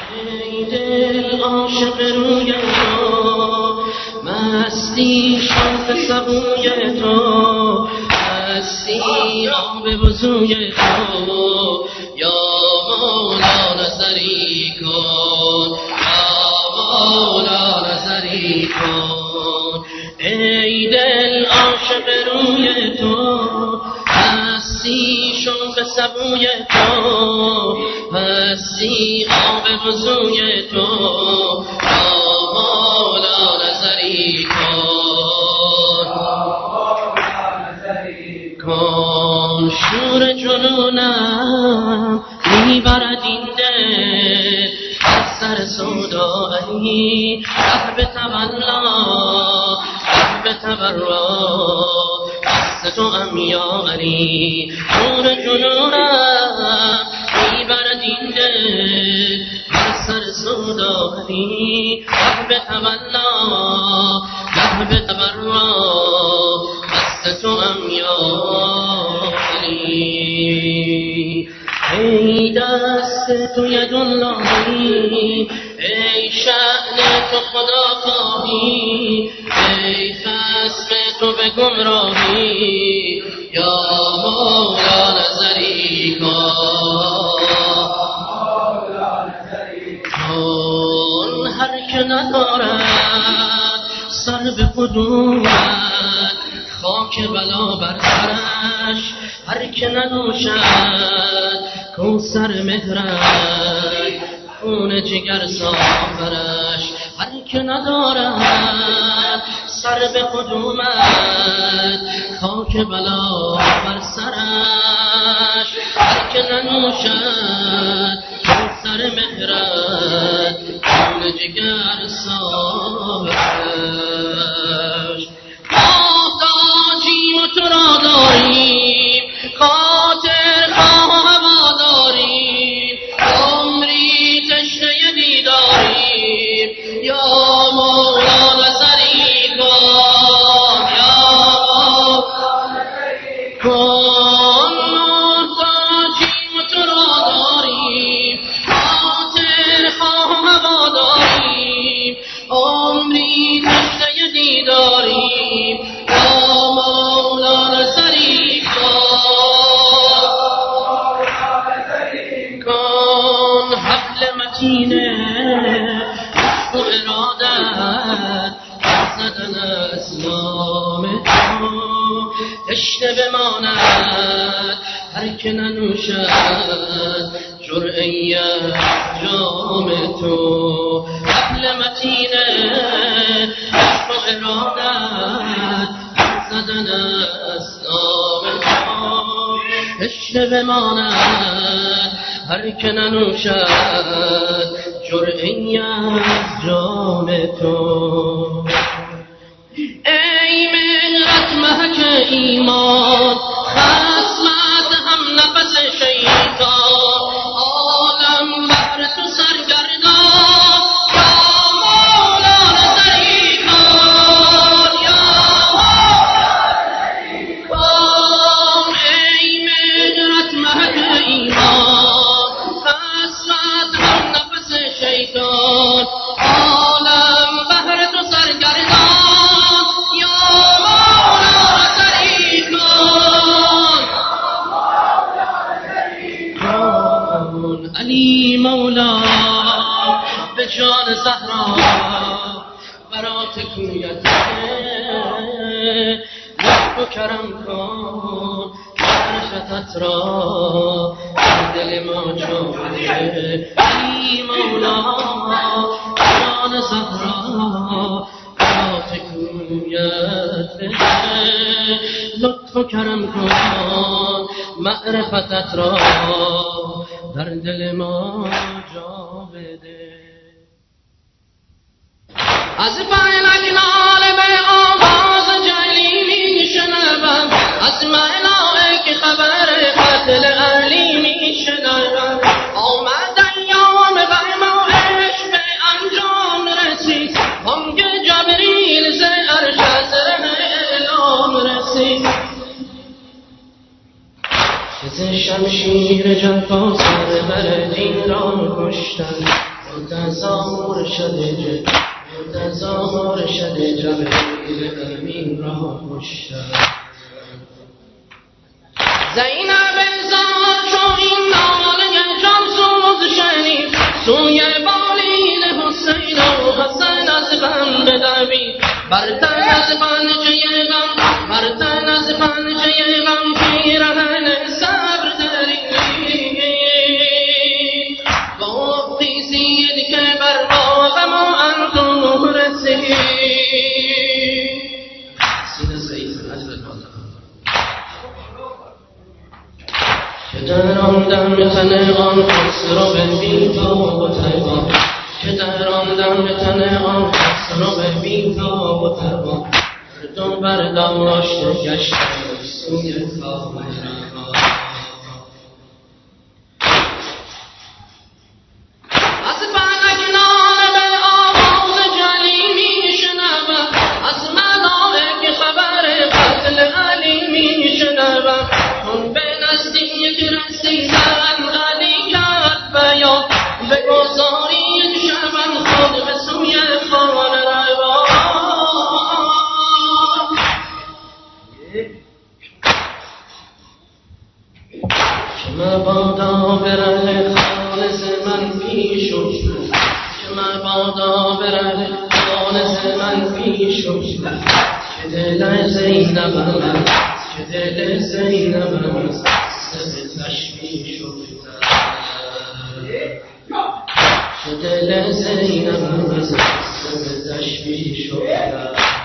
ای دل عاشق روی تو، مستی شوق سبوی تو، مستی آب وضوی تو، یا مولا نظری کن، یا مولا نظری کن. ای دل عاشق روی تو، مستی شوق سبوی تو، مستی آب وضوی تو، یا مولا نظری کن. شور جنونم میبرد این دل از سر سودایی، ره به تمنا ره به تبرا دست تو ام یا علی. شور جنونم میبرد این دل از سر سودایی، ره به تمنا ره به تبرا دست تو ام یا علی. ای دست تو یداللهی، ای شأن تو خدا خواهی، ای خصم تو به گمراهی، یا مولا نظری کن. هر که ندارد سر به قدومت، خاک بلا بر سرش. هر که ننوشد کوثر مهرت، خون جگر سافرش. هر که ندارد سر به قدومت، خاک بلا بر سرش. هر که ننوشد کوثر مهرت، خون جگر سافرش. محتاجیم و تو را داریم، خاطر خواه و هوا داریم، عمری تشنه دیداریم، یا مولا نظری کن، یا مولا نظری کن. محتاجیم و تو را داریم، خاطر خواه و هوا داریم، عمری تشنه دیداریم، یا مولا نظری کن. حبل متینه عشق و ارادت، زدن اسلام تو تشنه بماند. هر که ننوشد جرعه جام تو، حبل متینه عشق و ارادت، زدن اسلام تو تشنه بماند. هر که ننوشد جرعه جام تو. ای ملت محک ایمان، خصمت هم نفس شیطان، عالم بهر تو سرگردان، یا مولا نظری کن، یا مولا نظری کن. ای ملت محک ایمان، خصمت هم نفس شیطان، عالم بهر تو سرگردان، یا مولا نظری کن. علی مولا به جان زهرا برات کویت، لطف و کرم کن معرفتت را دل ما جویه. علی مولا جان زهرا برات کویت، لطف و کرم کن معرفتت را در دل ما جا بده. از فلک ناله به آواز جلی میشنوم، از ملائک خبر قتل علی میشنوم. آمد ایام غم و عشق به انجام رسید، بانگ جبریل ز عرش از اعلام رسید. ز شمشیر جفا سرور دین را کشتند، تظاهر شده جبریل امین را کشتن زینب زار چو این ناله جان سوز شنید سوی بالین حسین و حسن از غم بدوید بر تن از پنجه غم پیرهن صبر درید خیزید که بر باغ ما اندوه رسید سینه سعید عجل البازم که در آن دم تن آن خسرو ببین تاب و تبا که در آن دم تن آن خسرو ببین تاب و تبا مردم برداشت گشتن سوی کامران مبادا بره خالص من پیش افتد که مبادا بره خالص من پیش افتد که دل زینبم سبزش پیش افتد که دل زینبم سبزش پیش افتد